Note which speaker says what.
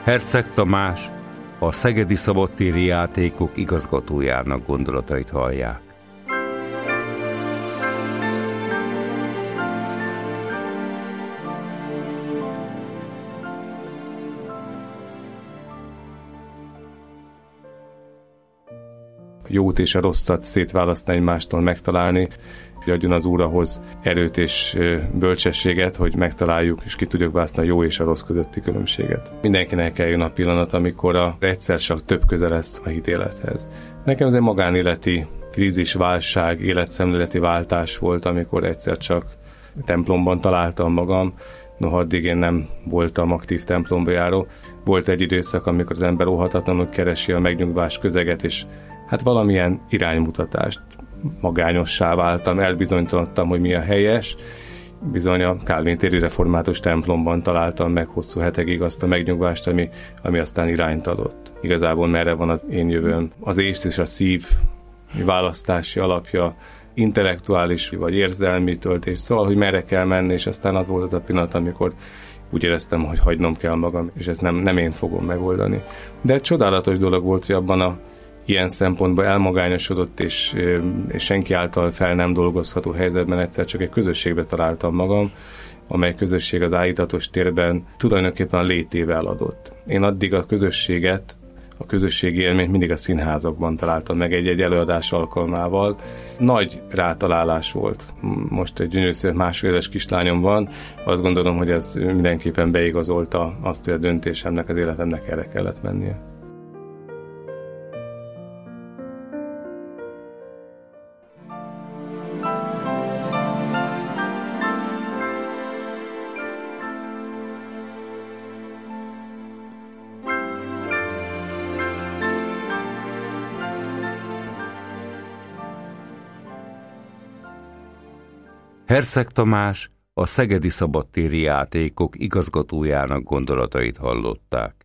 Speaker 1: Herceg Tamás, a Szegedi Szabadtéri Játékok igazgatójának gondolatait hallják.
Speaker 2: A jót és a rosszat szétválasztani, egymástól megtalálni, hogy adjon az Úr ahhoz erőt és bölcsességet, hogy megtaláljuk és ki tudjuk választani a jó és a rossz közötti különbséget. Mindenkinek eljön a pillanat, amikor egyszer csak több köze lesz a hitélethez. Nekem ez egy magánéleti krízis, válság, életszemléleti váltás volt, amikor egyszer csak templomban találtam magam. Noha addig én nem voltam aktív templomba járó. Volt egy időszak, amikor az ember óhatatlanul keresi a megnyugvás közeget, és hát valamilyen iránymutatást, magányossá váltam, elbizonytalanodtam, hogy mi a helyes. Bizony a Kálvin téri református templomban találtam meg hosszú hetekig azt a megnyugvást, ami aztán irányt adott. Igazából merre van az én jövőm? Az észt és a szív választási alapja, intellektuális vagy érzelmi töltés, szóval, hogy merre kell menni, és aztán az volt az a pillanat, amikor úgy éreztem, hogy hagynom kell magam, és ezt nem én fogom megoldani. De csodálatos dolog volt, hogy abban ilyen szempontból elmagányosodott és senki által fel nem dolgozható helyzetben egyszer csak egy közösségbe találtam magam, amely közösség az állítatos térben tulajdonképpen a létével adott. Én addig a közösséget, a közösségi élményt mindig a színházakban találtam meg egy előadás alkalmával. Nagy rátalálás volt. Most egy gyönyörű másfél éves kislányom van. Azt gondolom, hogy ez mindenképpen beigazolta azt, hogy a döntésemnek, az életemnek erre kellett mennie.
Speaker 1: Herceg Tamás, a Szegedi Szabadtéri Játékok igazgatójának gondolatait hallották.